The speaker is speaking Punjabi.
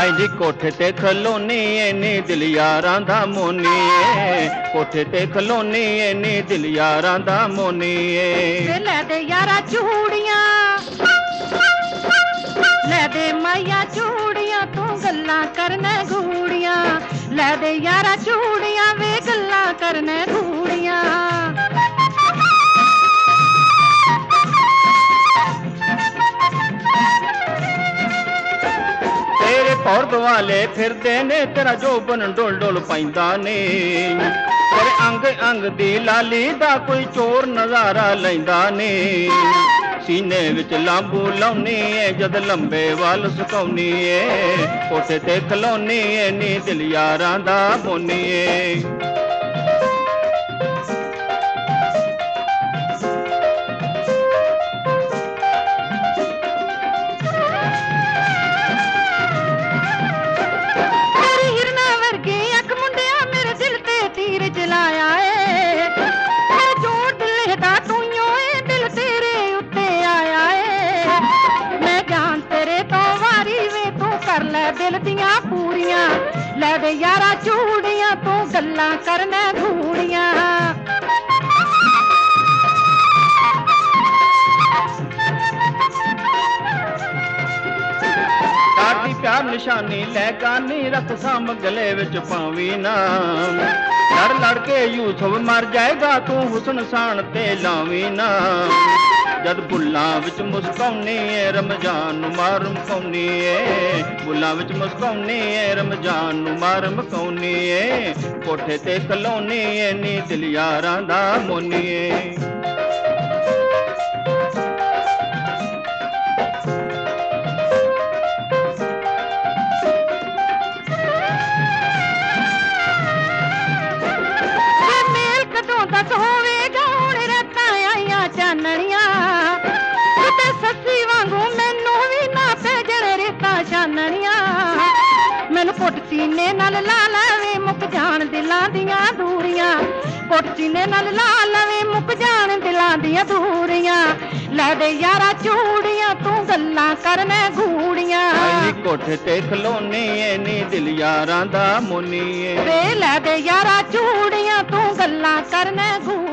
ਆਈ ਨੀ ਕੋਠੇ ਤੇ ਖਲੋਨੀ ਏ ਨੀ ਦਿਲ ਯਾਰਾਂ ਦਾ ਮੋਨੀ ਏ, ਕੋਠੇ ਤੇ ਖਲੋਨੀ ਏ ਨੀ ਦਿਲ ਯਾਰਾਂ ਦਾ ਮੋਨੀ ਏ। ਵੇ ਲੈ ਦੇ ਯਾਰਾ ਚੂੜੀਆਂ, ਲੈ ਦੇ ਮਾਈਆ ਚੂੜੀਆਂ, ਤੂੰ ਗੱਲਾਂ ਕਰਨੇ ਗੂੜੀਆਂ। ਲੈ ਦੇ ਯਾਰਾ ਚੂੜੀਆਂ, ਵੇ ਗੱਲਾਂ ਕਰਨੇ ਗੂੜੀਆਂ। ਤੇਰੇ ਭੌਰ ਦੁਆਲੇ ਫਿਰਦੇ ਨੇ, ਤੇਰਾ ਜੋਬਨ ਡੋਲ ਡੋਲ ਪੈਂਦਾ ਨੇ। ਤੇਰੇ ਅੰਗ ਅੰਗ ਦੀ ਲਾਲੀ ਦਾ ਕੋਈ ਚੋਰ ਨਜ਼ਾਰਾ ਲੈਂਦਾ ਨੇ। ਸੀਨੇ ਵਿੱਚ ਲਾਂਬੂ ਲਾਉਣੀ ਏ ਜਦ ਲੰਬੇ ਵੱਲ ਸੁਕਾਉਣੀ ਏ, ਕੋਠੇ ਤੇ ਖਲੋਨੀ ਏ ਨੀ ਦਿਲ ਯਾਰਾਂ ਦਾ ਮੋਨੀ ਏ। ਜਲਾਇਆ ਏ ਜੋਰ ਦਿਲ ਦਾ ਤੂੰ ਏ, ਦਿਲ ਤੇਰੇ ਉੱਤੇ ਆਇਆ ਏ। ਮੈਂ ਜਾਨ ਤੇਰੇ ਤੋਂ ਵਾਰੀ ਵੇ, ਤੂੰ ਕਰ ਲੈ ਦਿਲ ਦੀਆਂ ਪੂਰੀਆਂ। ਲੈ ਦੇ ਯਾਰਾ ਚੂੜੀਆਂ, ਤੂੰ ਗੱਲਾਂ ਕਰਨੇ ਗੂੜੀਆਂ। ਕਾਟੀ ਪਿਆਰ ਨਿਸ਼ਾਨੀ ਲੈ ਕਾਨੀ, ਰੱਖ ਸਾਂਭ ਗਲੇ ਵਿੱਚ ਪਾਵੀ ਨਾ। ਲੜ ਲੜ ਕੇ ਯੂਸਫ ਮਰ ਜਾਏਗਾ, ਤੂੰ ਹੁਸਨ ਸਾਣ ਤੇ ਲਾਵੀ ਨਾ। ਜਦ ਬੁੱਲਾਂ ਵਿੱਚ ਮੁਸਕਾਉਣੀ ਏ, ਰਮਜ਼ਾਨ ਨੂੰ ਮਾਰ ਮਕਾਉਣੀ ਏ। ਬੁੱਲਾਂ ਵਿੱਚ ਮੁਸਕਾਉਣੀ ਏ, ਰਮਜ਼ਾਨ ਨੂੰ ਮਾਰ ਮਕਾਉਣੀ ਏ। ਕੋਠੇ ਤੇ ਖਲੋਨੀ ਏ ਨੀ ਦਿਲ ਯਾਰਾਂ ਦਾ ਮੋਨੀ ਏ। ਹੋਵੇਗਾ ਹੁਣ ਰਾਤਾਂ ਆਈਆਂ ਚਾਨਣੀਆਂ, ਕਿਤੇ ਸੱਸੀ ਵਾਂਗੂ ਮੈਨੂੰ ਵੀ ਨਾ ਭੇਜਣ ਰੇਤਾਂ ਛਾਨਣੀਆਂ। ਮੈਨੂੰ ਪੁੱਟ ਸੀਨੇ ਨਾਲ ਲਾ ਲਵੇ, ਮੁੱਕ ਜਾਣ ਦਿਲਾਂ ਦੀਆਂ ਦੂਰੀਆਂ। ਪੁੱਟ ਸੀਨੇ ਨਾਲ ਲਾ ਲਵੇ, ਮੁੱਕ ਜਾਣ ਦਿਲਾਂ ਦੀਆਂ ਦੂਰੀਆਂ। ਲੈ ਦੇ ਯਾਰਾ ਚੂੜੀਆਂ, ਤੂੰ ਗੱਲਾਂ ਕਰਨੇ ਗੂੜੀਆਂ। ਆਈ ਕੋਠੇ ਤੇ ਖਲੋਨੀ ਏ ਨੀ ਦਿਲ ਯਾਰਾਂ ਦਾ ਮੋਨੀ ਏ। ਵੇ ਲੈ ਦੇ ਯਾਰਾ ਚੂੜੀਆਂ, ਤੂੰ ਗੱਲਾਂ ਕਰਨੇ ਗੂੜੀਆਂ।